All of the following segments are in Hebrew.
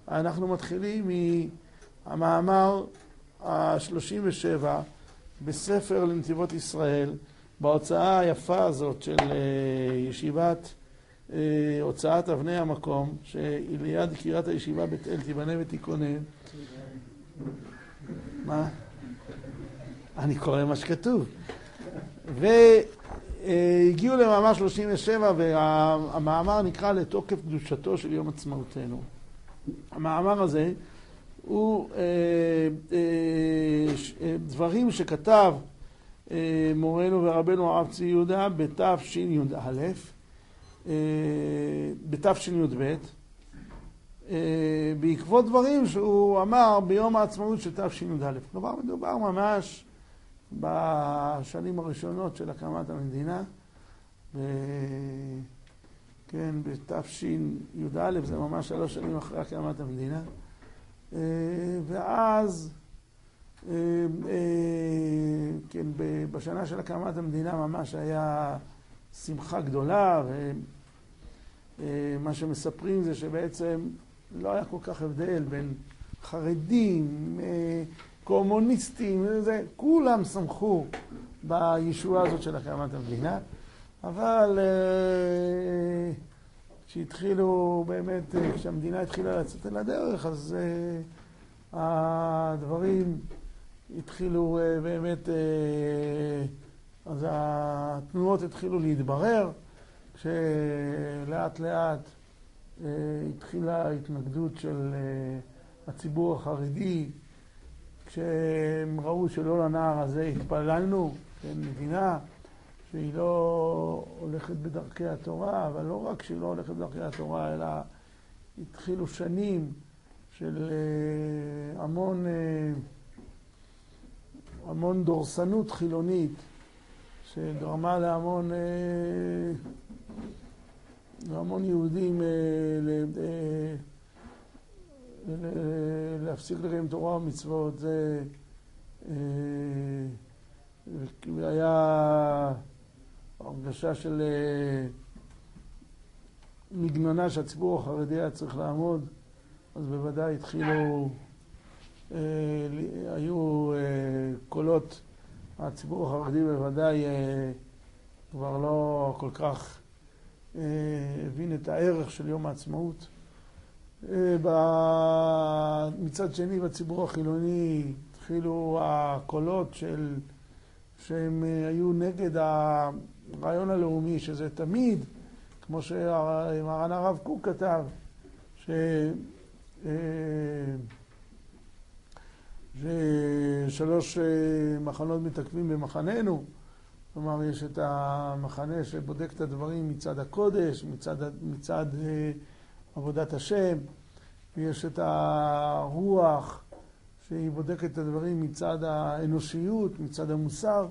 אנחנו מתחילים מהמאמר ה-37 בספר לנתיבות ישראל, בהוצאה היפה הזאת של ישיבת הוצאת אבני המקום, שהיא ליד קריית הישיבה בית אל, תיבנה ותיכונן. מה? אני קורא מה שכתוב. והגיעו למאמר 37, והמאמר נקרא לתוקף קדושתו של יום עצמאותנו. המאמר הזה הוא דברים שכתב מורנו ורבנו הרב צבי יהודה בתשי"א, בתשי"ב, בעקבות דברים שהוא אמר ביום העצמאות של תשי"א. כלומר, מדובר ממש בשנים הראשונות של הקמת המדינה, כן, בתשי"א, זה ממש 3 שנים אחרי הקמת המדינה. ואז, כן, בשנה של הקמת המדינה ממש היה שמחה גדולה, ומה שמספרים זה שבעצם לא היה כל כך הבדל בין חרדים, קומוניסטים, כולם שמחו בישועה הזאת של הקמת המדינה, אבל כשהתחילו באמת, כשהמדינה התחילה לצאת אל הדרך, אז הדברים התחילו באמת, אז התנועות התחילו להתברר, כשלאט לאט התחילה ההתנגדות של הציבור החרדי, כשהם ראו שלא לנער הזה התפללנו, כן, מדינה שהיא לא הולכת בדרכי התורה, אבל לא רק שהיא לא הולכת בדרכי התורה, אלא התחילו שנים של המון דורסנות חילונית, שגרמה להמון יהודים להפסיק לקיים תורה ומצוות. זה היה הרגשה של מגנונה שהציבור החרדי היה צריך לעמוד, אז בוודאי היו קולות, הציבור החרדי בוודאי כבר לא כל כך הבין את הערך של יום העצמאות. מצד שני, בציבור החילוני התחילו הקולות שהם היו נגד הרעיון הלאומי, שזה תמיד, כמו שמרן הרב קוק כתב, ששלוש מחנות מתעכבים במחננו. כלומר, יש את המחנה שבודק את הדברים מצד הקודש, מצד עבודת השם, ויש את הרוח שהיא בודקת את הדברים מצד האנושיות, מצד המוסר,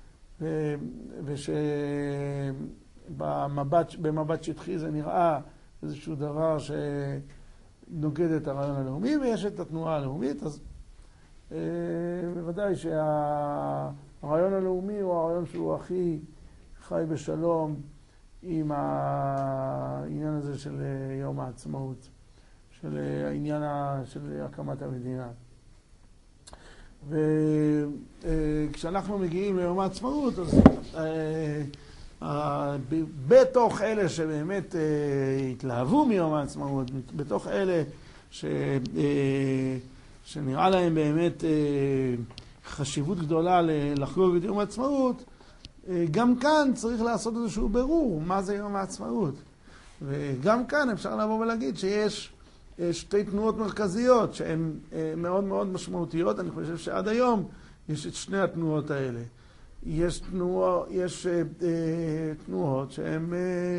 ושבמבט שטחי זה נראה איזשהו דבר שנוגד את הרעיון הלאומי, ויש את התנועה הלאומית. אז בוודאי שהרעיון הלאומי הוא הרעיון שהוא הכי חי בשלום עם העניין הזה של יום העצמאות, של העניין של הקמת המדינה. וכשאנחנו מגיעים ליום העצמאות, אז בתוך אלה שבאמת התלהבו מיום העצמאות, בתוך אלה שנראה להם באמת חשיבות גדולה לחגוג את יום העצמאות, גם כאן צריך לעשות איזשהו ברור מה זה יום העצמאות. וגם כאן אפשר לבוא ולהגיד שיש שתי תנועות מרכזיות שהן מאוד מאוד משמעותיות. אני חושב שעד היום יש את שני התנועות האלה. יש תנועות שהן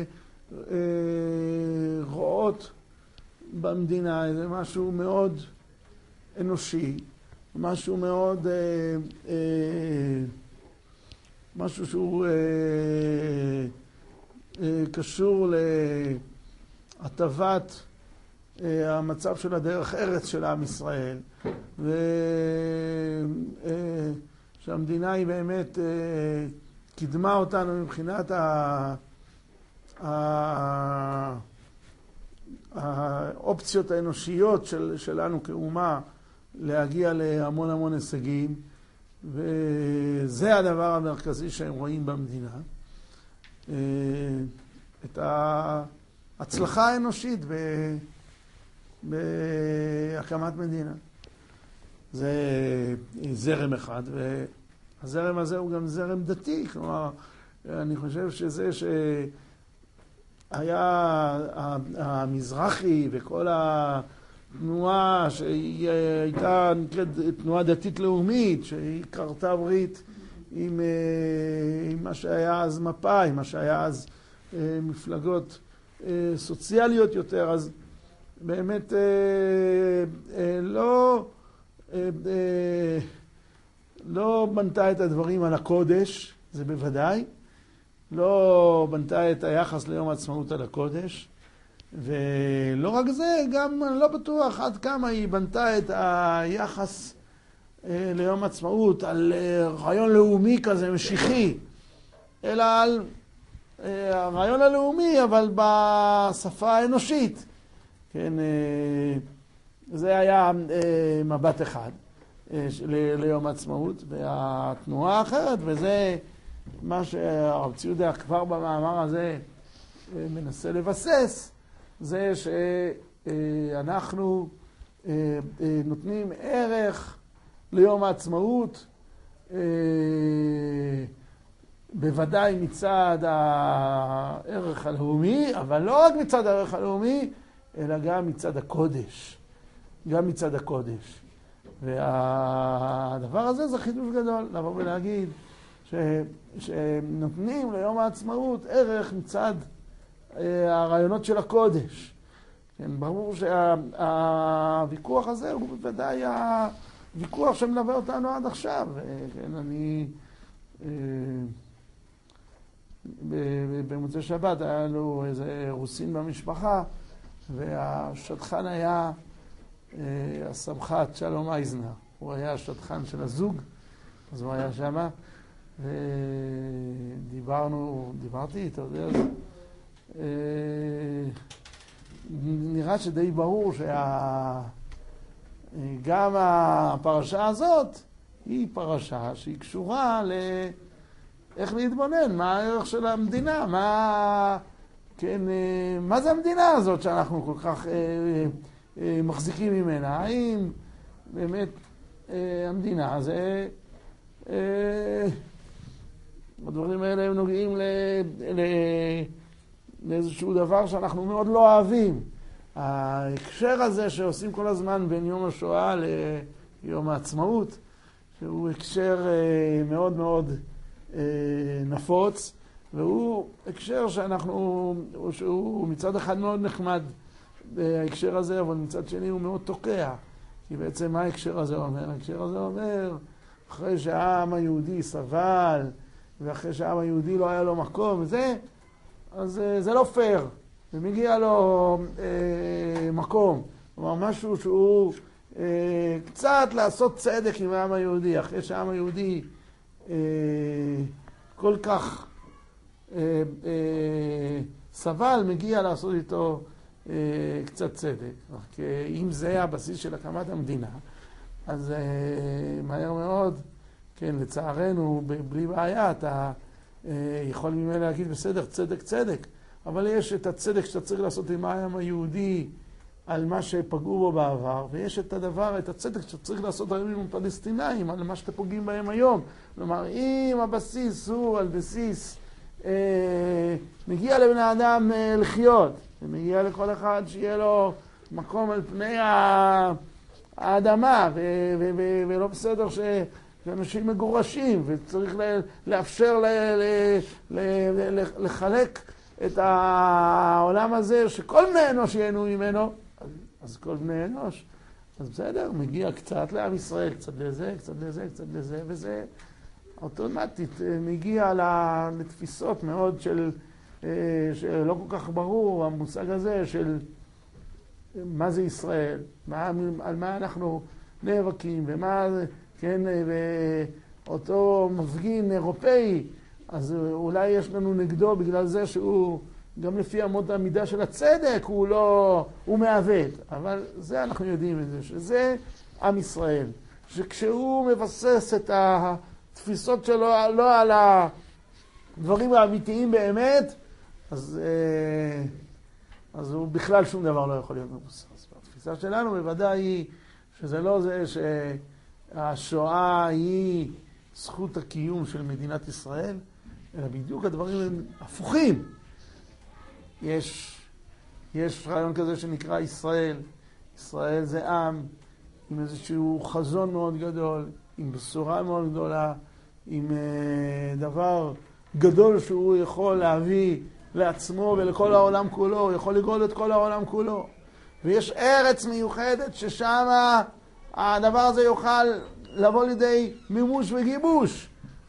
רואות במדינה איזה משהו מאוד אנושי, משהו מאוד, משהו שהוא קשור להטבת המצב של הדרך ארץ של עם ישראל, ושהמדינה היא באמת קידמה אותנו מבחינת האופציות האנושיות שלנו כאומה להגיע להמון המון הישגים, וזה הדבר המרכזי שהם רואים במדינה. את ההצלחה האנושית בהקמת מדינה. זה זרם אחד, והזרם הזה הוא גם זרם דתי. כלומר, אני חושב שזה שהיה המזרחי וכל התנועה שהיא הייתה נקראת תנועה דתית לאומית, שהיא קרתה ברית עם מה שהיה אז מפא"י, מה שהיה אז מפלגות סוציאליות יותר, אז באמת לא בנתה את הדברים על הקודש, זה בוודאי, לא בנתה את היחס ליום העצמאות על הקודש, ולא רק זה, גם אני לא בטוח עד כמה היא בנתה את היחס ליום העצמאות על רעיון לאומי כזה משיחי, אלא על הרעיון הלאומי, אבל בשפה האנושית. כן, זה היה מבט אחד ליום העצמאות, והתנועה האחרת, וזה מה שהרב ציודה כבר במאמר הזה מנסה לבסס, זה שאנחנו נותנים ערך ליום העצמאות, בוודאי מצד הערך הלאומי, אבל לא רק מצד הערך הלאומי, אלא גם מצד הקודש. גם מצד הקודש. והדבר הזה זה חידוש גדול, לבוא ולהגיד שנותנים ליום העצמאות ערך מצד הרעיונות של הקודש. כן, ברור שהוויכוח הזה הוא בוודאי הוויכוח שמלווה אותנו עד עכשיו. כן, אני במוצאי שבת היה לנו איזה רוסין במשפחה, והשטחן היה הסמח"ט שלום אייזנר. הוא היה השטחן של הזוג, אז הוא היה שמה, דיברתי, אתה יודע, נראה שדי ברור גם הפרשה הזאת היא פרשה שהיא קשורה איך להתבונן, מה הערך של המדינה, מה זה המדינה הזאת שאנחנו כל כך מחזיקים ממנה? האם באמת המדינה זה הדברים האלה הם נוגעים לאיזשהו דבר שאנחנו מאוד לא אוהבים. ההקשר הזה שעושים כל הזמן בין יום השואה ליום העצמאות, שהוא הקשר מאוד מאוד נפוץ, והוא הקשר שהוא מצד אחד מאוד נחמד בהקשר הזה, אבל מצד שני הוא מאוד תוקע. כי בעצם מה ההקשר הזה אומר? ההקשר הזה אומר, אחרי שהעם היהודי סבל, ואחרי שהעם היהודי לא היה לו מקום, וזה, אז זה לא פייר, ומגיע לו מקום. כלומר, משהו שהוא קצת לעשות צדק עם העם היהודי, אחרי שהעם היהודי כל כך סבל, מגיע לעשות איתו קצת צדק. כי אם זה הבסיס של הקמת המדינה, אז מהר מאוד, כן, לצערנו, בלי בעיה, אתה יכול ממילא להגיד, בסדר, צדק, צדק, אבל יש את הצדק שאתה צריך לעשות עם העם היהודי על מה שפגעו בו בעבר, ויש את הצדק שאתה צריך לעשות היום עם הפלסטינאים על מה שאתה פוגעים בהם היום. כלומר, אם הבסיס הוא על בסיס מגיע לבני האדם לחיות, ומגיע לכל אחד שיהיה לו מקום על פני האדמה, ולא בסדר שאנשים מגורשים, וצריך לאפשר לחלק את העולם הזה, שכל בני אנוש ייהנו ממנו, אז כל בני אנוש, אז בסדר, מגיע קצת לעם ישראל, קצת לזה, קצת לזה, קצת לזה, וזה אוטומטית מגיע לתפיסות מאוד שלא כל כך ברור, המושג הזה של מה זה ישראל, על מה אנחנו נאבקים, ומה, כן, ואותו מפגין אירופאי, אז אולי יש לנו נגדו בגלל זה שהוא גם לפי אמות המידה של הצדק הוא מעוות. אבל זה אנחנו יודעים את זה, שזה עם ישראל. שכשהוא מבסס את התפיסות שלו לא על הדברים האמיתיים באמת, אז הוא בכלל שום דבר לא יכול להיות מבוסס. התפיסה שלנו בוודאי היא שזה לא זה שהשואה היא זכות הקיום של מדינת ישראל, אלא בדיוק הדברים הם הפוכים. יש רעיון כזה שנקרא ישראל. ישראל זה עם עם איזשהו חזון מאוד גדול, עם בשורה מאוד גדולה, עם דבר גדול שהוא יכול להביא לעצמו ולכל העולם כולו, הוא יכול לגאול את כל העולם כולו. ויש ארץ מיוחדת ששם הדבר הזה יוכל לבוא לידי מימוש וגיבוש.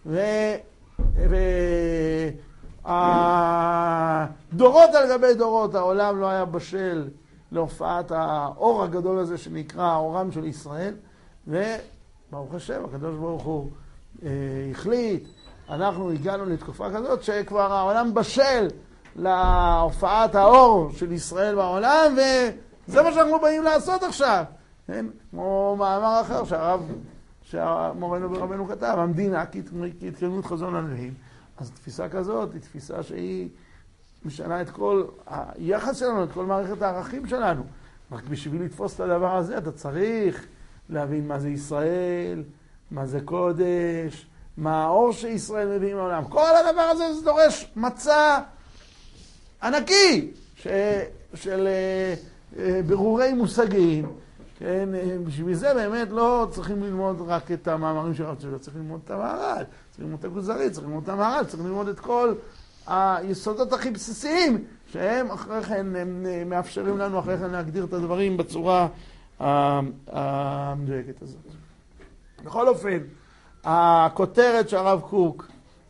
דורות על גבי דורות העולם לא היה בשל להופעת האור הגדול הזה שנקרא האורם של ישראל, וברוך השם, הקדוש ברוך הוא החליט, אנחנו הגענו לתקופה כזאת שכבר העולם בשל להופעת האור של ישראל בעולם, וזה מה שאנחנו באים לעשות עכשיו. כן? כמו מאמר אחר שהמורנו ורבנו כתב, המדינה כהתקיימות חזון הנביאים. אז תפיסה כזאת היא תפיסה שהיא משנה את כל היחס שלנו, את כל מערכת הערכים שלנו. רק בשביל לתפוס את הדבר הזה אתה צריך להבין מה זה ישראל, מה זה קודש, מה האור שישראל מביאים לעולם. כל הדבר הזה זה דורש מצע ענקי של ברורי מושגים. כן, בשביל זה באמת לא צריכים ללמוד רק את המאמרים של הרב צבי, צריך ללמוד את המהר"ל, צריך ללמוד את הכוזרי, צריך ללמוד את המהר"ל, צריך ללמוד את כל היסודות הכי בסיסיים, שהם אחרי כן הם מאפשרים לנו אחרי כן להגדיר את הדברים בצורה המדויקת הזאת. בכל אופן, הכותרת שהרב קוק,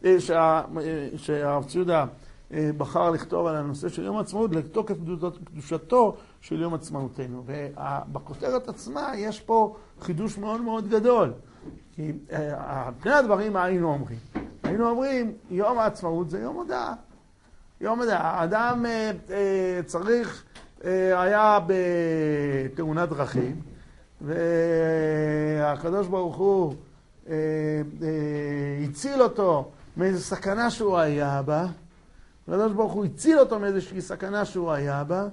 שהרב ציודה בחר לכתוב על הנושא של יום העצמאות, לתוקף קדושתו של יום עצמאותנו. ובכותרת עצמה יש פה חידוש מאוד מאוד גדול. כי פני הדברים מה היינו אומרים? היינו אומרים, יום העצמאות זה יום הודעה. יום הודעה. האדם צריך, היה בתאונת דרכים, והקדוש ברוך הוא הציל אותו מאיזו סכנה שהוא היה בה, הקדוש ברוך הוא הציל אותו מאיזושהי סכנה שהוא היה בה,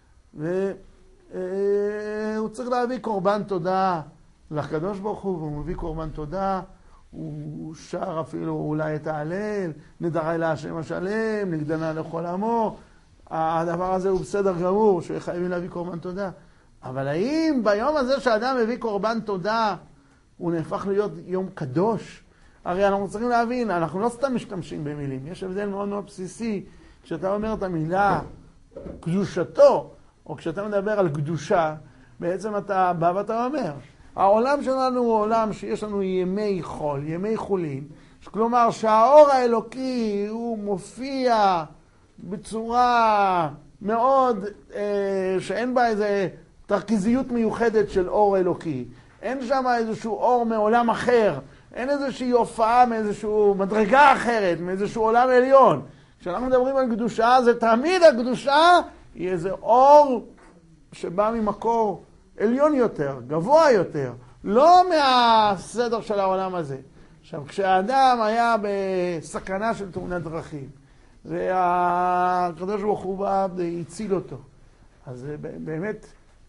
והוא צריך להביא קורבן תודה לקדוש ברוך הוא, והוא מביא קורבן תודה, הוא שר אפילו אולי את ההלל, נדרי להשם השלם, נגדנה לכל עמו, הדבר הזה הוא בסדר גמור, שחייבים להביא קורבן תודה. אבל האם ביום הזה שאדם מביא קורבן תודה, הוא נהפך להיות יום קדוש? הרי אנחנו צריכים להבין, אנחנו לא סתם משתמשים במילים, יש הבדל מאוד מאוד בסיסי, כשאתה אומר את המילה קדושתו, או כשאתה מדבר על קדושה, בעצם אתה בא ואתה אומר, העולם שלנו הוא עולם שיש לנו ימי חול, ימי חולין, כלומר שהאור האלוקי הוא מופיע בצורה מאוד, שאין בה איזה תרכיזיות מיוחדת של אור אלוקי, אין שם איזשהו אור מעולם אחר, אין איזושהי הופעה מאיזשהו מדרגה אחרת, מאיזשהו עולם עליון. כשאנחנו מדברים על קדושה, זה תמיד הקדושה היא איזה אור שבא ממקור עליון יותר, גבוה יותר, לא מהסדר של העולם הזה. עכשיו, כשהאדם היה בסכנה של תאונת דרכים, והקדוש ברוך הוא בא והציל אותו, אז באמת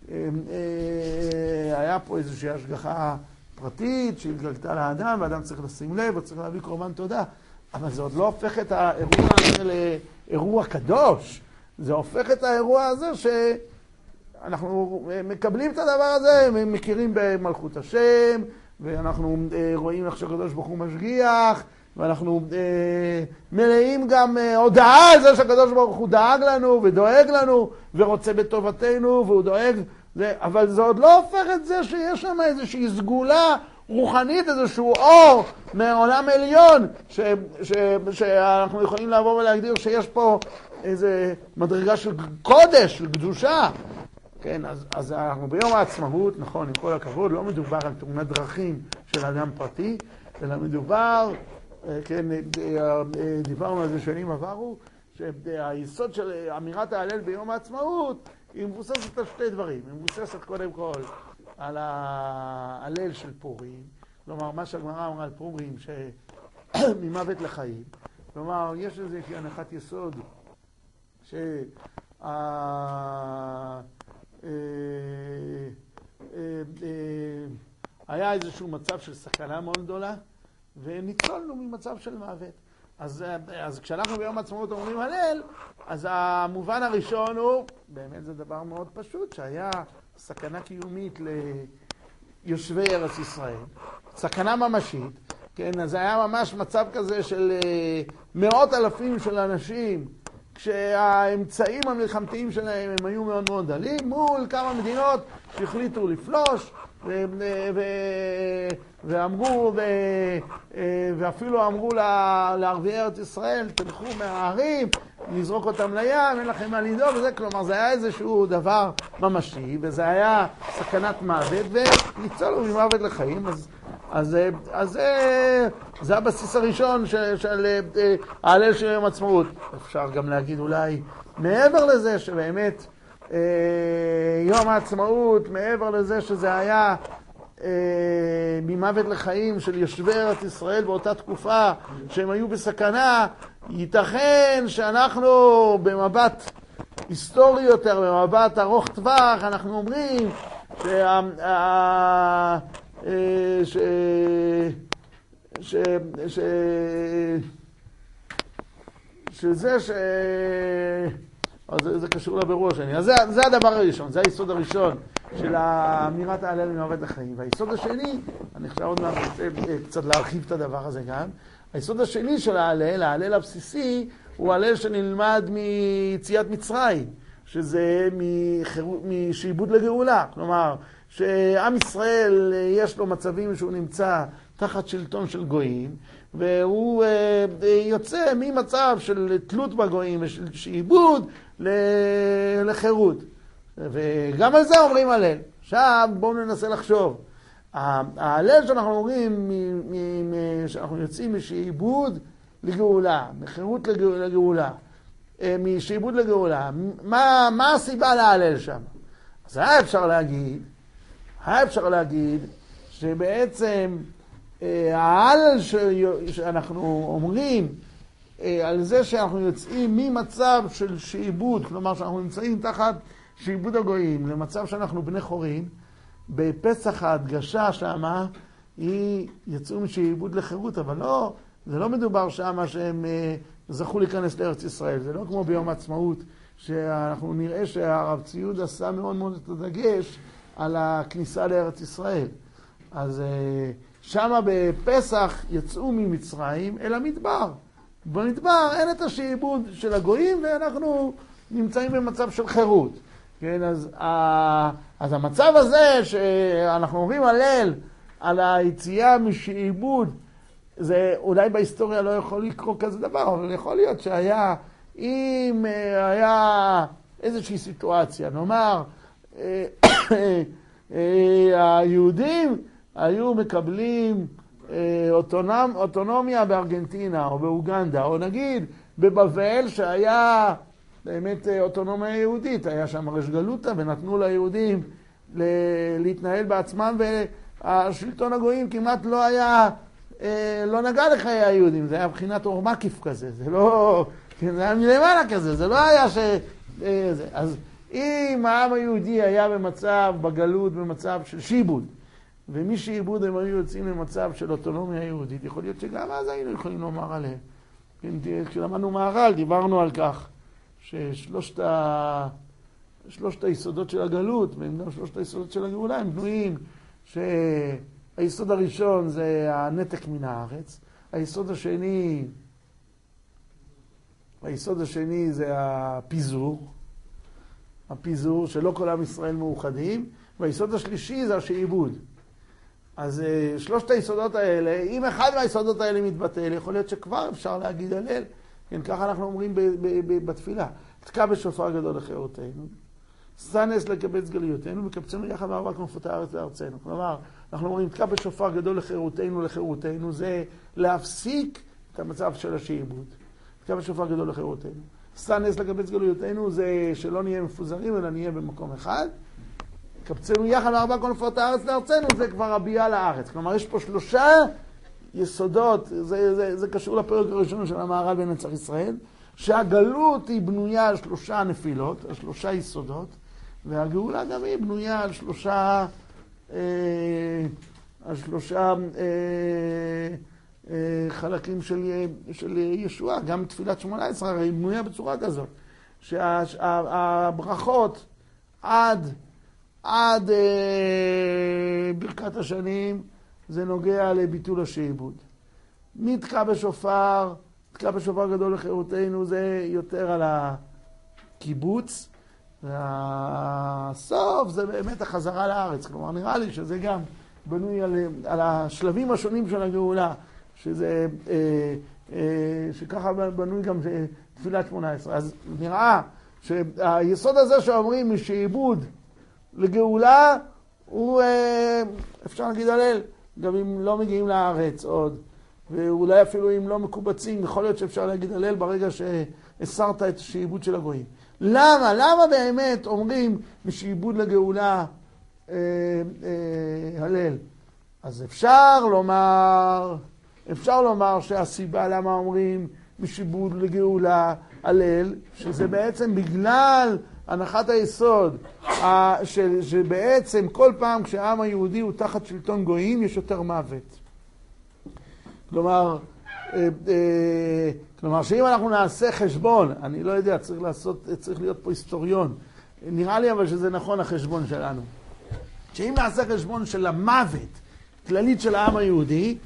היה פה איזושהי השגחה פרטית שהתגלתה לאדם, ואדם צריך לשים לב, וצריך להביא קורבן תודה. אבל זה עוד לא הופך את האירוע הזה לאירוע קדוש. זה הופך את האירוע הזה שאנחנו מקבלים את הדבר הזה, מכירים במלכות השם, ואנחנו רואים איך שהקדוש ברוך הוא משגיח, ואנחנו מלאים גם הודעה על זה שהקדוש ברוך הוא דאג לנו ודואג לנו, ורוצה בטובתנו, והוא דואג. אבל זה עוד לא הופך את זה שיש שם איזושהי סגולה רוחנית, איזשהו אור מעולם עליון, שאנחנו יכולים לעבור ולהגדיר שיש פה איזה מדרגה של קודש, של קדושה. כן, אז אנחנו ביום העצמאות, נכון, עם כל הכבוד, לא מדובר על תאונת דרכים של אדם פרטי, אלא מדובר, כן, דיברנו על זה שנים עברו, שהיסוד של אמירת ההלל ביום העצמאות היא מבוססת על שתי דברים. היא מבוססת קודם כל על ההלל של פורים, כלומר מה שהגמרא אמרה על פורים שממוות לחיים. כלומר יש איזושהי הנחת יסוד היה איזשהו מצב של סכנה מאוד גדולה וניצולנו ממצב של מוות. אז כשאנחנו ביום העצמאות אומרים הלל, אז המובן הראשון הוא, באמת זה דבר מאוד פשוט, שהיה סכנה קיומית ליושבי ארץ ישראל, סכנה ממשית, כן, אז היה ממש מצב כזה של מאות אלפים של אנשים, כשהאמצעים המלחמתיים שלהם הם היו מאוד מאוד דלים, מול כמה מדינות שהחליטו לפלוש, ואמרו, ואפילו אמרו לערביי ארץ ישראל, תלכו מהערים, נזרוק אותם לים, אין לכם מה לדאוג, וזה, כלומר, זה היה איזשהו דבר ממשי, וזה היה סכנת מוות, וניצולו ממוות לחיים, אז זה הבסיס הראשון של ההלל של יום העצמאות. אפשר גם להגיד אולי מעבר לזה שבאמת יום העצמאות, מעבר לזה שזה היה ממוות לחיים של יושבי ארץ ישראל באותה תקופה שהם היו בסכנה, ייתכן שאנחנו במבט היסטורי יותר, במבט ארוך טווח, אנחנו אומרים זה קשור לבירור השני. אז זה הדבר הראשון, זה היסוד הראשון של אמירת ההלל ממוות לחיים. והיסוד השני, אני חושב עוד מעט רוצה קצת להרחיב את הדבר הזה גם, היסוד השני של ההלל הבסיסי, הוא ההלל שנלמד מיציאת מצרים, שזה משעבוד לגאולה. כלומר, שעם ישראל יש לו מצבים שהוא נמצא תחת שלטון של גויים, והוא יוצא ממצב של תלות בגויים ושל שעבוד לחירות. וגם על זה אומרים הלל. עכשיו בואו ננסה לחשוב. ההלל שאנחנו אומרים, שאנחנו יוצאים משעבוד לגאולה, מחירות לגאולה, משעבוד לגאולה, מה הסיבה להלל שם? אז היה אפשר להגיד שבעצם ההלל שאנחנו אומרים על זה שאנחנו יוצאים ממצב של שעבוד, כלומר שאנחנו נמצאים תחת שעבוד הגויים למצב שאנחנו בני חורין, בפסח ההדגשה שמה היא יצאו משעבוד לחירות, אבל לא, זה לא מדובר שמה שהם זכו להיכנס לארץ ישראל, זה לא כמו ביום העצמאות שאנחנו נראה שהרב ציוד עשה מאוד מאוד את הדגש על הכניסה לארץ ישראל. אז שמה בפסח יצאו ממצרים אל המדבר. במדבר אין את השעבוד של הגויים ואנחנו נמצאים במצב של חירות. כן, אז המצב הזה שאנחנו אומרים הלל על היציאה משעבוד, זה אולי בהיסטוריה לא יכול לקרוא כזה דבר, אבל יכול להיות שהיה, אם היה איזושהי סיטואציה, נאמר, היהודים היו מקבלים אוטונומיה בארגנטינה או באוגנדה, או נגיד בבבל שהיה באמת אוטונומיה יהודית, היה שם רש גלותא ונתנו ליהודים להתנהל בעצמם, והשלטון הגויים כמעט לא היה, לא נגע לחיי היהודים, זה היה בחינת אור מקיף כזה, זה לא, זה היה מלמעלה כזה, זה לא היה אז אם העם היהודי היה במצב, בגלות, במצב של שיבוד, ומשעבוד הם היו יוצאים למצב של אוטונומיה יהודית, יכול להיות שגם אז היינו יכולים לומר עליהם. כשלמדנו מהר"ל דיברנו על כך ששלושת היסודות של הגלות, והם גם שלושת היסודות של הגאולה, הם בנויים שהיסוד הראשון זה הנתק מן הארץ, היסוד השני זה הפיזור שלא כל עם ישראל מאוחדים, והיסוד השלישי זה השעבוד. אז שלושת היסודות האלה, אם אחד מהיסודות האלה מתבטל, יכול להיות שכבר אפשר להגיד הלל. כן, ככה אנחנו אומרים בתפילה. תקע בשופר גדול לחירותנו, סנס לקבץ גלויותינו, וקבצנו יחד מארבע כנפות הארץ לארצנו. כלומר, אנחנו אומרים, תקע בשופר גדול לחירותנו, זה להפסיק את המצב של השעבוד. תקע בשופר גדול לחירותנו. עשה נס לקבץ גלויותינו, זה שלא נהיה מפוזרים, אלא נהיה במקום אחד. קבצנו יחד לארבע כנפות הארץ לארצנו, זה כבר הביאה לארץ. כלומר, יש פה 3 יסודות, זה קשור לפרק הראשון של המהר"ל בנצח ישראל, שהגלות היא בנויה על 3 נפילות, על 3 יסודות, והגאולה גם היא בנויה על 3 חלקים של ישועה. גם תפילת 18 הרי היא בנויה בצורה כזאת, שהברכות עד ברכת השנים זה נוגע לביטול השעבוד. נתקע בשופר גדול לחירותנו, זה יותר על הקיבוץ, והסוף זה באמת החזרה לארץ. כלומר, נראה לי שזה גם בנוי על השלבים השונים של הגאולה, שככה בנוי גם תפילת 18. אז נראה שהיסוד הזה שאומרים משעבוד לגאולה, הוא אפשר להגיד הלל, גם אם לא מגיעים לארץ עוד, ואולי אפילו אם לא מקובצים, יכול להיות שאפשר להגיד הלל ברגע שהסרת את השעבוד של הגויים. למה? למה באמת אומרים משעבוד לגאולה הלל? אז אפשר לומר שהסיבה למה אומרים משעבוד לגאולה הלל, שזה בעצם בגלל הנחת היסוד, שבעצם כל פעם כשהעם היהודי הוא תחת שלטון גויים, יש יותר מוות. כלומר, שאם אנחנו נעשה חשבון, אני לא יודע, צריך להיות פה היסטוריון, נראה לי אבל שזה נכון החשבון שלנו. שאם נעשה חשבון של המוות כללית של העם היהודי,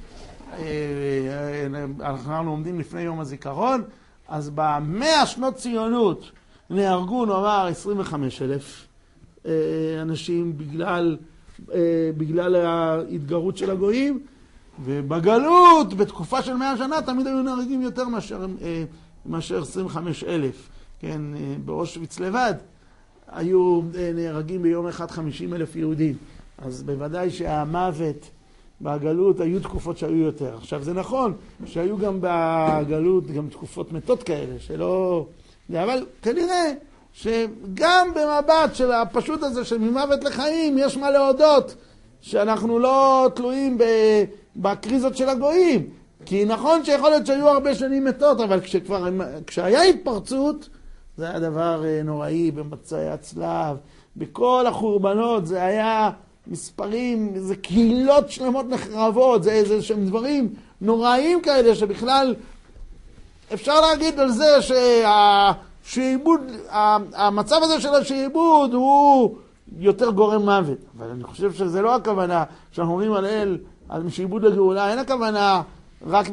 אנחנו עומדים לפני יום הזיכרון, אז ב100 שנות ציונות נהרגו, נאמר, 25,000 אנשים בגלל ההתגרות של הגויים, ובגלות, בתקופה של 100 שנה, תמיד היו נהרגים יותר מאשר 25,000. כן, באושוויץ לבד היו נהרגים ביום אחד 50,000 יהודים. אז בוודאי שהמוות בגלות היו תקופות שהיו יותר. עכשיו זה נכון שהיו גם בגלות גם תקופות מתות כאלה, אבל כנראה שגם במבט של הפשוט הזה של ממוות לחיים יש מה להודות, שאנחנו לא תלויים בקריזות של הגויים. כי נכון שיכול להיות שהיו הרבה שנים מתות, אבל כשהיה התפרצות, זה היה דבר נוראי במצעי הצלב, בכל החורבנות, זה היה מספרים, זה קהילות שלמות נחרבות, זה איזה שהם דברים נוראיים כאלה, שבכלל אפשר להגיד על זה שהשעבוד, המצב הזה של השעבוד הוא יותר גורם מוות. אבל אני חושב שזה לא הכוונה, שאנחנו אומרים על שעבוד לגאולה, אין הכוונה רק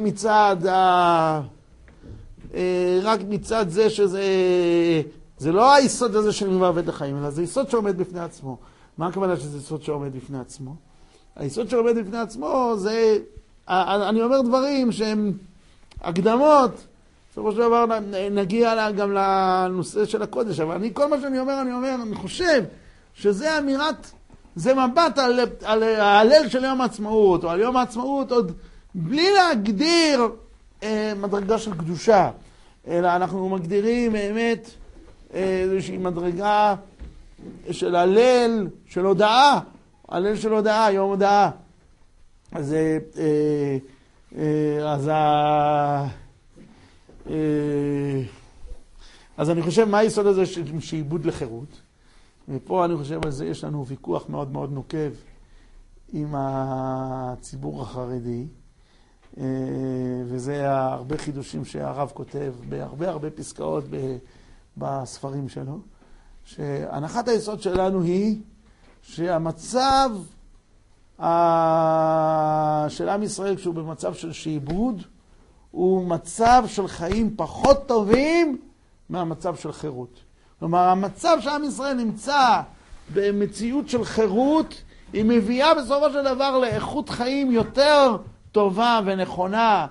מצד זה זה לא היסוד הזה של ממוות לחיים, אלא זה יסוד שעומד בפני עצמו. מה הכוונה שזה יסוד שעומד בפני עצמו? היסוד שעומד בפני עצמו זה, אני אומר דברים שהם הקדמות, בסופו של דבר נגיע גם לנושא של הקודש, אבל כל מה שאני אומר, אני חושב שזה אמירת, זה מבט על ההלל של יום העצמאות, או על יום העצמאות עוד בלי להגדיר מדרגה של קדושה, אלא אנחנו מגדירים באמת איזושהי מדרגה של הלל, של הודעה, הלל של הודעה, יום הודעה. אז אני חושב מה היסוד הזה של שעבוד לחירות, ופה אני חושב על זה יש לנו ויכוח מאוד מאוד נוקב עם הציבור החרדי, וזה הרבה חידושים שהרב כותב בהרבה פסקאות בספרים שלו, שהנחת היסוד שלנו היא שהמצב של עם ישראל כשהוא במצב של שעבוד הוא מצב של חיים פחות טובים מהמצב של חירות. כלומר, המצב שעם ישראל נמצא במציאות של חירות, היא מביאה בסופו של דבר לאיכות חיים יותר טובה ונכונה.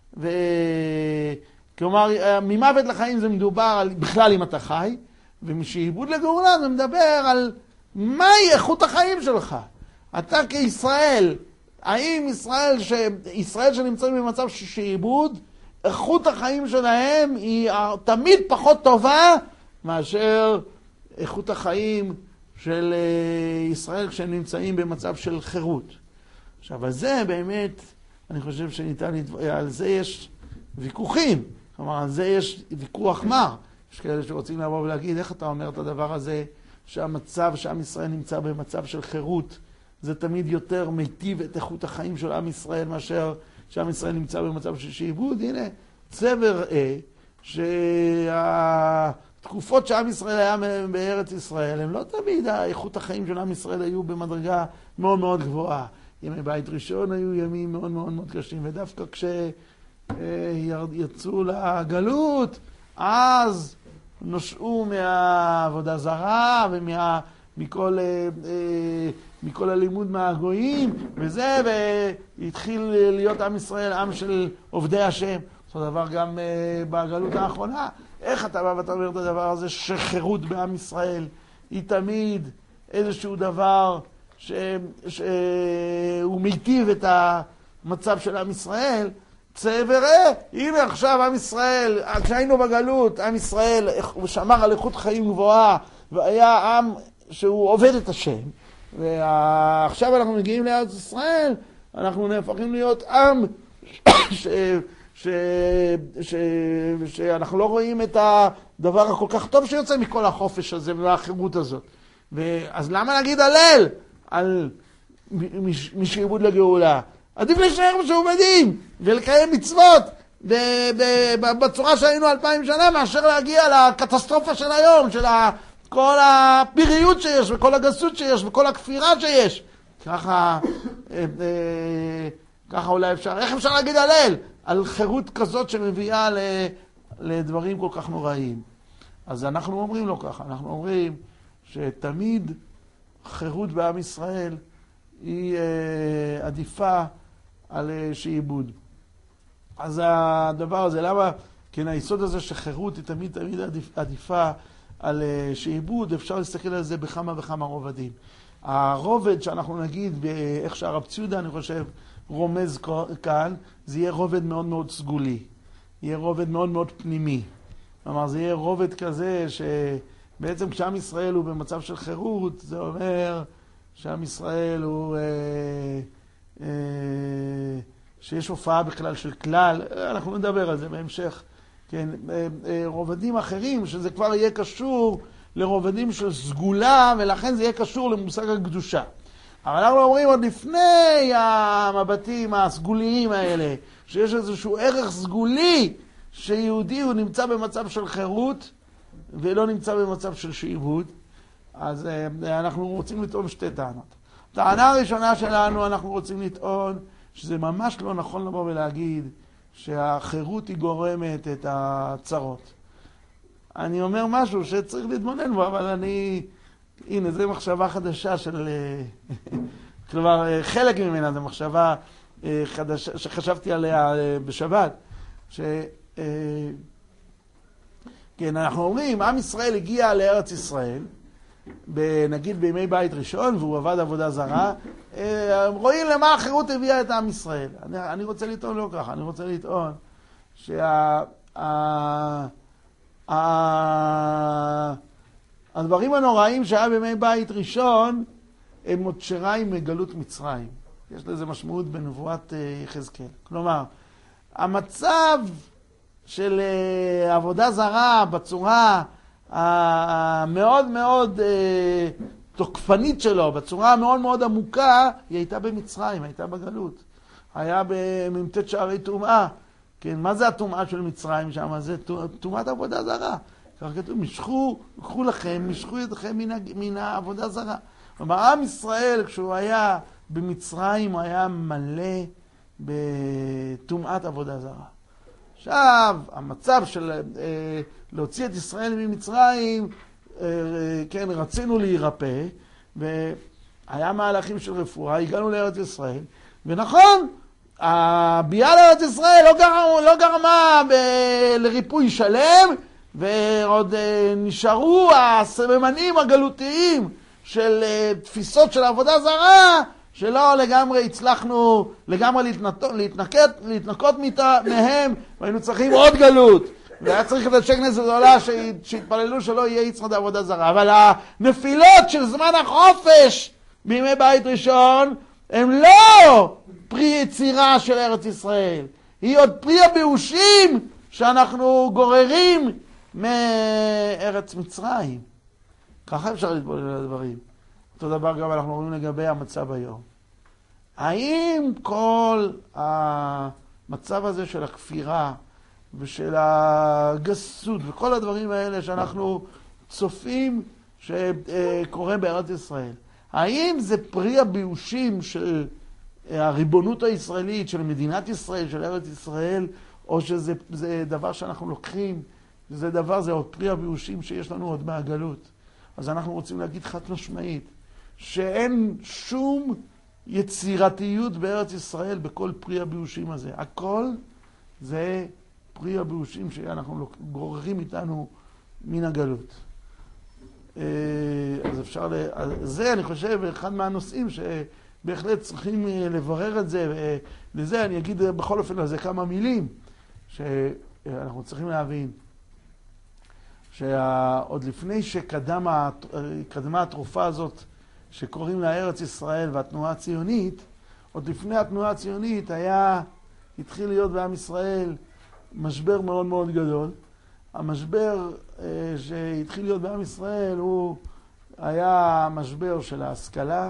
כלומר, ממוות לחיים זה מדובר על בכלל אם אתה חי, ומשעבוד לגאולה זה מדבר על מהי איכות החיים שלך. אתה כישראל, האם ישראל שנמצאים במצב של שעבוד, איכות החיים שלהם היא תמיד פחות טובה מאשר איכות החיים של ישראל כשהם נמצאים במצב של חירות. עכשיו, על זה באמת, אני חושב שניתן, על זה יש ויכוחים. כלומר, על זה יש ויכוח מר. יש כאלה שרוצים לבוא ולהגיד, איך אתה אומר את הדבר הזה, שהמצב שעם ישראל נמצא במצב של חירות, זה תמיד יותר מיטיב את איכות החיים של עם ישראל, מאשר שעם ישראל נמצא במצב של שעבוד. הנה, צבר שהתקופות שעם ישראל היה בארץ ישראל, הם לא תמיד, איכות החיים של עם ישראל היו במדרגה מאוד מאוד גבוהה. ימי בית ראשון היו ימים מאוד מאוד מאוד קשים, ודווקא כשיצאו לגלות, אז נושעו מהעבודה זרה ומכל הלימוד מהגויים, וזה, והתחיל להיות עם ישראל עם של עובדי השם. אותו דבר גם בגלות האחרונה. איך אתה בא ואתה אומר את הדבר הזה שחירות בעם ישראל היא תמיד איזשהו דבר שהוא מיטיב את המצב של עם ישראל? צא וראה, הנה עכשיו עם ישראל, כשהיינו בגלות, עם ישראל הוא שמר על איכות חיים גבוהה והיה עם שהוא עובד את השם, ועכשיו אנחנו מגיעים לארץ ישראל, אנחנו נהפכים להיות עם שאנחנו לא רואים את הדבר הכל כך טוב שיוצא מכל החופש הזה והחירות הזאת. אז למה להגיד הלל על משעבוד לגאולה? עדיף להישאר משועבדים ולקיים מצוות בצורה שהיינו 2000 שנה, מאשר להגיע לקטסטרופה של היום, של כל הפיריות שיש וכל הגסות שיש וכל הכפירה שיש. ככה אולי אפשר. איך אפשר להגיד הלל על חירות כזאת שמביאה לדברים כל כך נוראים? אז אנחנו אומרים לו ככה, אנחנו אומרים שתמיד חירות בעם ישראל היא עדיפה על שעבוד. אז הדבר הזה, למה? כן, היסוד הזה שחירות היא תמיד עדיפה על שעבוד, אפשר להסתכל על זה בכמה וכמה רובדים. הרובד שאנחנו נגיד, איך שהרב ציודה, אני חושב, רומז כאן, זה יהיה רובד מאוד מאוד סגולי. יהיה רובד מאוד מאוד פנימי. כלומר, זה יהיה רובד כזה שבעצם כשעם ישראל הוא במצב של חירות, זה אומר שעם ישראל הוא שיש הופעה בכלל של כלל, אנחנו נדבר על זה בהמשך, כן, רובדים אחרים, שזה כבר יהיה קשור לרובדים של סגולה, ולכן זה יהיה קשור למושג הקדושה. אבל אנחנו אומרים עוד לפני המבטים הסגוליים האלה, שיש איזשהו ערך סגולי, שיהודי הוא נמצא במצב של חירות, ולא נמצא במצב של שעבוד. אז אנחנו רוצים לטעון שתי טענות. טענה הראשונה שלנו, אנחנו רוצים לטעון שזה ממש לא נכון לבוא ולהגיד שהחירות היא גורמת את הצרות. אני אומר משהו שצריך להתבונן בו, אבל הנה, זו מחשבה חדשה של... כלומר, חלק ממנה זו מחשבה חדשה שחשבתי עליה בשבת. כן, אנחנו אומרים, עם ישראל הגיע לארץ ישראל, נגיד בימי בית ראשון, והוא עבד עבודה זרה, רואים למה החירות הביאה את עם ישראל. אני רוצה לטעון לא ככה, אני רוצה לטעון הדברים הנוראים שהיה בימי בית ראשון, הם עוד שיריים מגלות מצרים. יש לזה משמעות בנבואת יחזקאל. כלומר, המצב של עבודה זרה בצורה המאוד מאוד תוקפנית שלו, בצורה המאוד מאוד עמוקה, היא הייתה במצרים, הייתה בגלות. היה בממתת שערי טומאה. כן, מה זה הטומאה של מצרים שם? זה טומאת עבודה זרה. כך כתוב, קחו לכם, משכו ידכם מן העבודה זרה. כלומר, עם ישראל, כשהוא היה במצרים, הוא היה מלא בטומאת עבודה זרה. עכשיו, המצב של להוציא את ישראל ממצרים, כן, רצינו להירפא, והיה מהלכים של רפואה, הגענו לארץ ישראל, ונכון, הביאה לארץ ישראל לא גרמה לריפוי שלם, ועוד נשארו הסממנים הגלותיים של תפיסות של עבודה זרה, שלא לגמרי הצלחנו לגמרי להתנקות מהם, והיינו צריכים עוד גלות. והיה צריך לדשק כנסת גדולה שהתפללו שלא יהיה יצחק עבודה זרה. אבל הנפילות של זמן החופש בימי בית ראשון, הם לא פרי יצירה של ארץ ישראל. היא עוד פרי הבאושים שאנחנו גוררים מארץ מצרים. ככה אפשר להתבונן על הדברים. אותו דבר גם אנחנו רואים לגבי המצב היום. האם כל המצב הזה של הכפירה ושל הגסות וכל הדברים האלה שאנחנו צופים שקורה בארץ ישראל, האם זה פרי הבאושים של הריבונות הישראלית, של מדינת ישראל, של ארץ ישראל, או שזה דבר שאנחנו לוקחים, זה עוד פרי הבאושים שיש לנו עוד מהגלות? אז אנחנו רוצים להגיד חד משמעית, שאין שום יצירתיות בארץ ישראל בכל פרי הבאושים הזה. הכל זה פרי הבאושים שאנחנו גוררים איתנו מן הגלות. אז אפשר, זה אני חושב אחד מהנושאים שבהחלט צריכים לברר את זה, ולזה אני אגיד בכל אופן על זה כמה מילים, שאנחנו צריכים להבין שעוד לפני שקדמה התרופה הזאת שקוראים לה ארץ ישראל והתנועה הציונית, עוד לפני התנועה הציונית התחיל להיות בעם ישראל משבר מאוד מאוד גדול. המשבר שהתחיל להיות בעם ישראל הוא היה משבר של ההשכלה,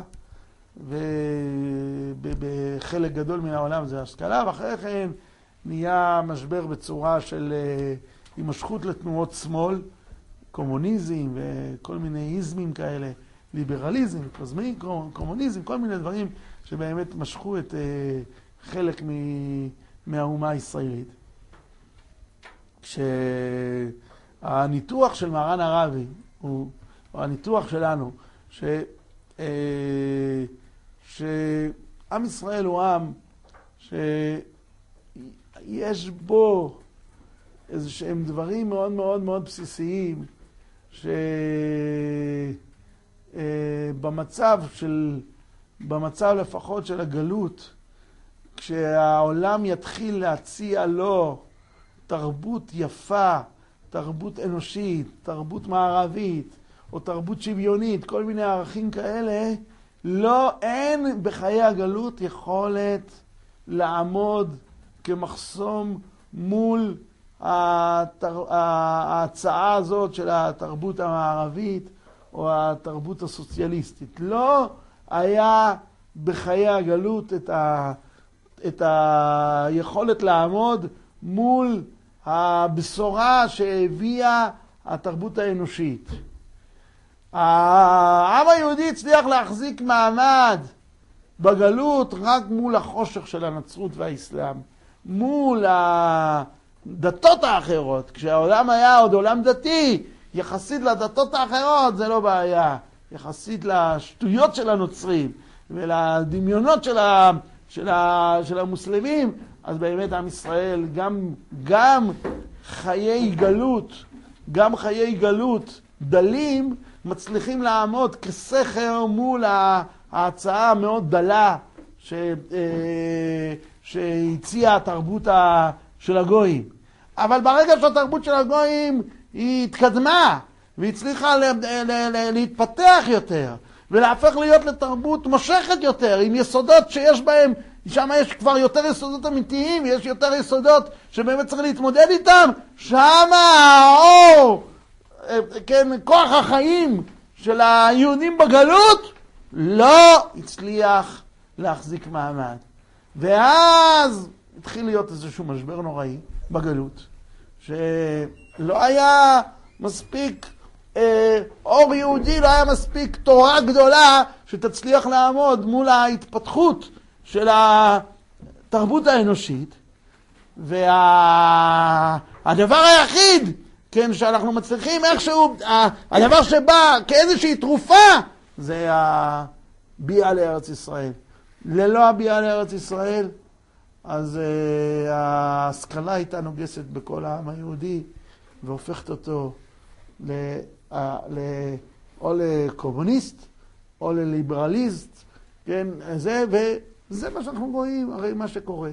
ובחלק גדול מן העולם זה ההשכלה, ואחרי כן נהיה משבר בצורה של הימשכות לתנועות שמאל, קומוניזם וכל מיני איזמים כאלה, ליברליזם, קומוניזם, כל מיני דברים שבאמת משכו את חלק מהאומה הישראלית. כשהניתוח של מרן הרבי, או הניתוח שלנו, שעם ישראל הוא עם שיש בו איזה שהם דברים מאוד מאוד מאוד בסיסיים, במצב לפחות של הגלות, כשהעולם יתחיל להציע לו תרבות יפה, תרבות אנושית, תרבות מערבית, או תרבות שוויונית, כל מיני ערכים כאלה, אין בחיי הגלות יכולת לעמוד כמחסום מול ההצעה הזאת של התרבות המערבית או התרבות הסוציאליסטית. לא היה בחיי הגלות את היכולת לעמוד מול הבשורה שהביאה התרבות האנושית. העם היהודי הצליח להחזיק מעמד בגלות רק מול החושך של הנצרות והאסלאם, מול הדתות האחרות. כשהעולם היה עוד עולם דתי, יחסית לדתות האחרות זה לא בעיה. יחסית לשטויות של הנוצרים ולדמיונות של המוסלמים, אז באמת עם ישראל גם חיי גלות דלים מצליחים לעמוד כסכר מול ההצעה המאוד דלה שהציעה התרבות של הגויים. אבל ברגע שהתרבות של הגויים היא התקדמה והצליחה להתפתח יותר ולהפך להיות לתרבות מושכת יותר, עם יסודות שיש בהם, שם יש כבר יותר יסודות אמיתיים, יש יותר יסודות שבאמת צריך להתמודד איתם, שם האור, כן, כוח החיים של היהודים בגלות לא הצליח להחזיק מעמד. ואז התחיל להיות איזשהו משבר נוראי בגלות, שלא היה מספיק אור יהודי, לא היה מספיק תורה גדולה שתצליח לעמוד מול ההתפתחות של התרבות האנושית. והדבר היחיד, כן, שאנחנו מצליחים איכשהו, הדבר שבא כאיזושהי תרופה, זה הביאה לארץ ישראל. ללא הביאה לארץ ישראל, אז ההשכלה הייתה נוגסת בכל העם היהודי, והופכת אותו או לקומוניסט, או לליברליסט, כן, וזה מה שאנחנו רואים, הרי מה שקורה.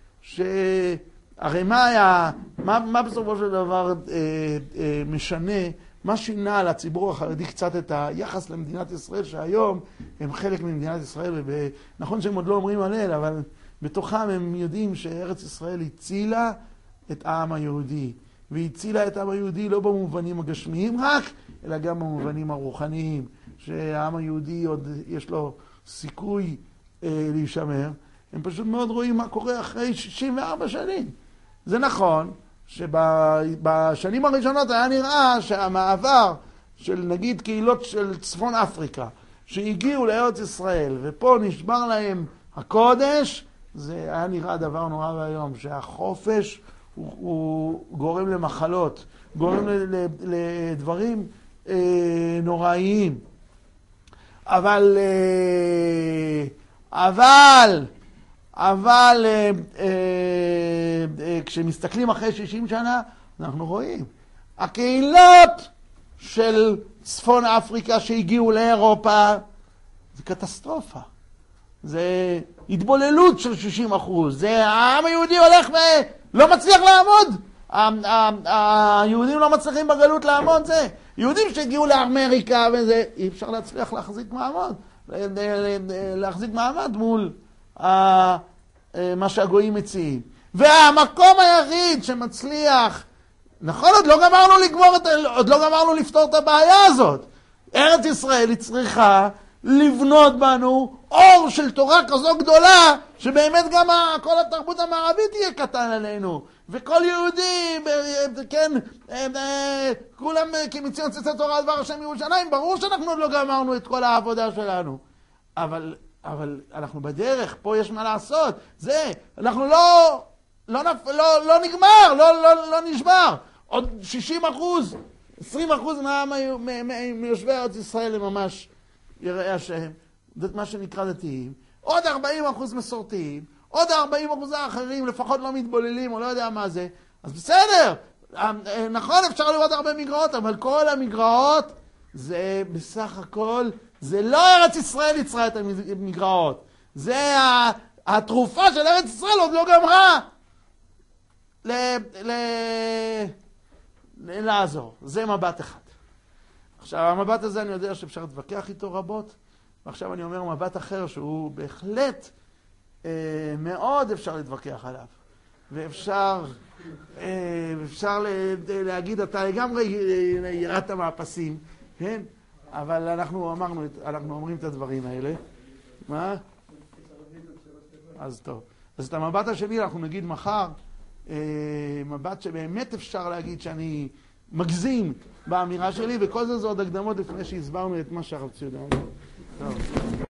הרי מה בסופו של דבר משנה, מה שינה לציבור החרדי קצת את היחס למדינת ישראל, שהיום הם חלק ממדינת ישראל, ונכון שהם עוד לא אומרים הלל, אבל בתוכם הם יודעים שארץ ישראל הצילה את העם היהודי, והצילה את העם היהודי לא במובנים הגשמיים רק, אלא גם במובנים הרוחניים, שהעם היהודי עוד יש לו סיכוי להישמר. הם פשוט מאוד רואים מה קורה אחרי 64 שנים. זה נכון שבשנים הראשונות היה נראה שהמעבר של נגיד קהילות של צפון אפריקה שהגיעו לארץ ישראל ופה נשבר להם הקודש, זה היה נראה דבר נורא והיום, שהחופש הוא גורם למחלות, גורם לדברים נוראיים. אבל כשמסתכלים אחרי 60 שנה, אנחנו רואים. הקהילות של צפון אפריקה שהגיעו לאירופה, זה קטסטרופה. זה התבוללות של 60%. זה העם היהודי הולך ולא מצליח לעמוד. היהודים לא מצליחים בגלות לעמוד. זה יהודים שהגיעו לאמריקה וזה, אי אפשר להצליח להחזיק מעמד מול מה שהגויים מציעים. והמקום היחיד שמצליח, נכון, עוד לא גמרנו לפתור את הבעיה הזאת. ארץ ישראל היא צריכה לבנות בנו אור של תורה כזו גדולה, שבאמת גם כל התרבות המערבית תהיה קטן עלינו. וכל יהודי, כן, כולם כמציון צאצא תורה דבר השם ירושלים, ברור שאנחנו עוד לא גמרנו את כל העבודה שלנו. אבל אנחנו בדרך, פה יש מה לעשות. זה, אנחנו לא נגמר, לא נשבר. עוד 60%, 20% מיושבי ארץ ישראל הם ממש יראי השם. זה מה שנקרא דתיים. עוד 40% מסורתיים. עוד 40% האחרים לפחות לא מתבוללים, או לא יודע מה זה. אז בסדר, נכון, אפשר לראות הרבה מגרעות, אבל כל המגרעות זה בסך הכל, זה לא ארץ ישראל יצרה את המגרעות. זה התרופה של ארץ ישראל עוד לא גמרה לעזור. זה מבט אחד. עכשיו, המבט הזה אני יודע שאפשר להתווכח איתו רבות, ועכשיו אני אומר מבט אחר שהוא בהחלט מאוד אפשר להתווכח עליו. ואפשר להגיד, אתה לגמרי ירדת מהפסים, כן? אבל אנחנו אומרים את הדברים האלה. מה? אז טוב. אז את המבט השני אנחנו נגיד מחר, מבט שבאמת אפשר להגיד שאני מגזים באמירה שלי, וכל זה עוד הקדמות לפני שהסברנו את מה שהרב ציודה אומר. טוב.